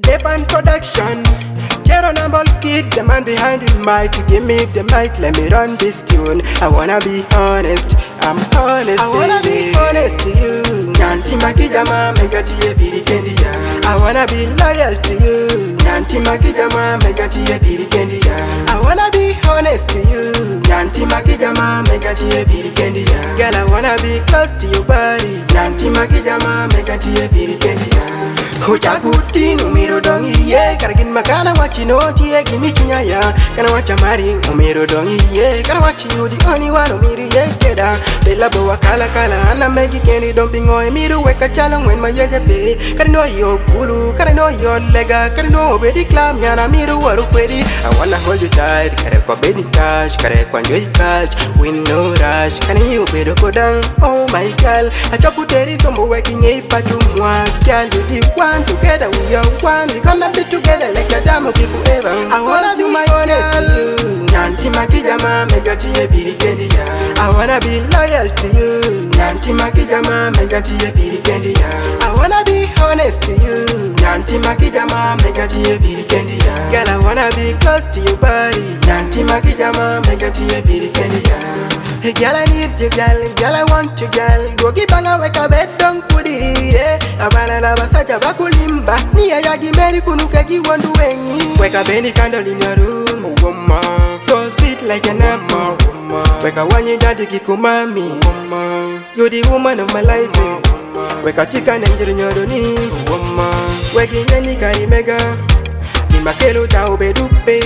Depan Production, Kero Number Kids, the man behind the mic. Give me the mic, let me run this tune. I wanna be honest, I'm honest. I wanna be honest to you. Nyanti makijama megatiye birikendiya. I wanna be loyal to you. Nyanti makijama megatiye birikendiya. I wanna be honest to you. Nyanti makijama megatiye birikendiya. Girl, I wanna be close to your body. Nyanti makijama megatiye birikendiya. Hujaguti numero dongi ye karagin makana wachi noti ye gimi chunyaya kana wacha mari numero dongi ye kana wachi you the only one umiri ye keda bella bowa kala ana megi kendi dumping oi miru weka chalong when my yeje pe kana no yo kulu kana no yo lega kana no bedi clam yana miru waru kwedi. I wanna hold you tight kare kwa bedi cash kare kwa enjoy cash win no rush kana you bedo kodang. Oh my girl achaputeri sombo working ye patu mwa girl you the one. Together we are one, we gonna be together like the damn people ever. I wanna be my honest to you. Nyanti makijama megatiye birikendiya. I wanna be loyal to you. Nyanti makijama megatiye birikendiya. I wanna be honest to you. Nyanti makijama megatiye birikendiya. Girl, I wanna be close to your body. Nyanti makijama megatiye birikendiya. Hey girl, I need you, girl, I want you, girl. Go give banga weka bed don't put it, yeah. Abana la basaja bakulimba. Ni ya gimeri kunuka giwandu wengi. Weka beni candle in your room, woman. So sweet like an apple, woman. Weka wanyi daddy kikumami, woman. You're the woman of my life, eh. Weka chicken and in your doni, woman. Weki nyeni karimega. Ni makelo ta obedupe,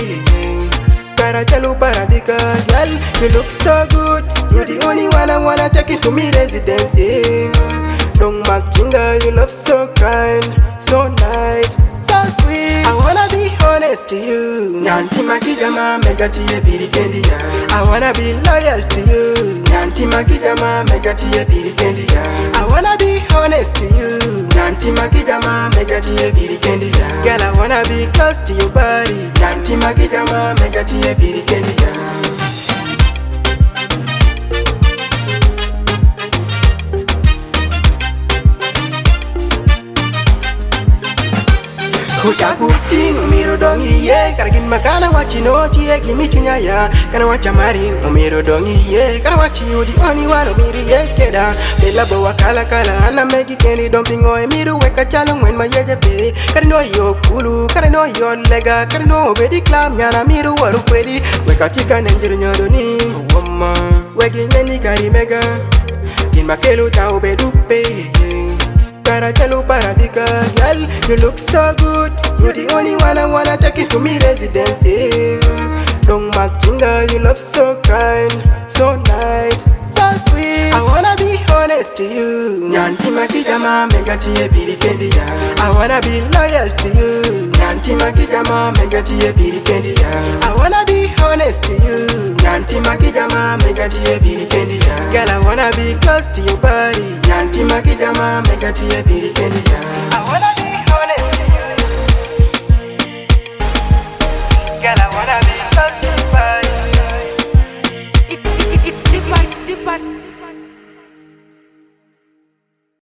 Karachalo paradika, girl, you look so good. You're the only one I wanna take it to me residency. Don't machinga, you love so kind, so nice, so sweet. I wanna be honest to you. Nyanti makijama megatiye birikendiya. I wanna be loyal to you. Nyanti makijama megatiye birikendiya. I wanna be honest to you. Nyanti makijama megatiye birikendiya. Girl, I wanna be close to your body. Nyanti makijama megatiye birikendiya. Hujaguti numero dongi ye karagin makana wachi noti ye gimi chunyaya kana wacha mari numero dongi ye kana wachi you the only one umiri ye keda bella bowa kala ana megi kendi dumping oi miru weka chalong when my yeje pe kana no yo kulu kana no yo lega kana no bedi clam yana miru waru kwedi weka chicken and nyodoni woman wegi neni karimega in makelo ta obedupe Karachalo paradika, girl, you look so good. You're the only one I wanna take it to me residency. Don't machinga, you love so kind, so nice, so sweet. I wanna be honest to you. Nyanti makijama megatiye birikendiya. I wanna be loyal to you. Nyanti makijama megatiye birikendiya. I wanna be honest to you. Nyanti makijama megatiye birikendiya. Girl, I wanna be close to your body. Nyanti makijama megatiye birikendiya.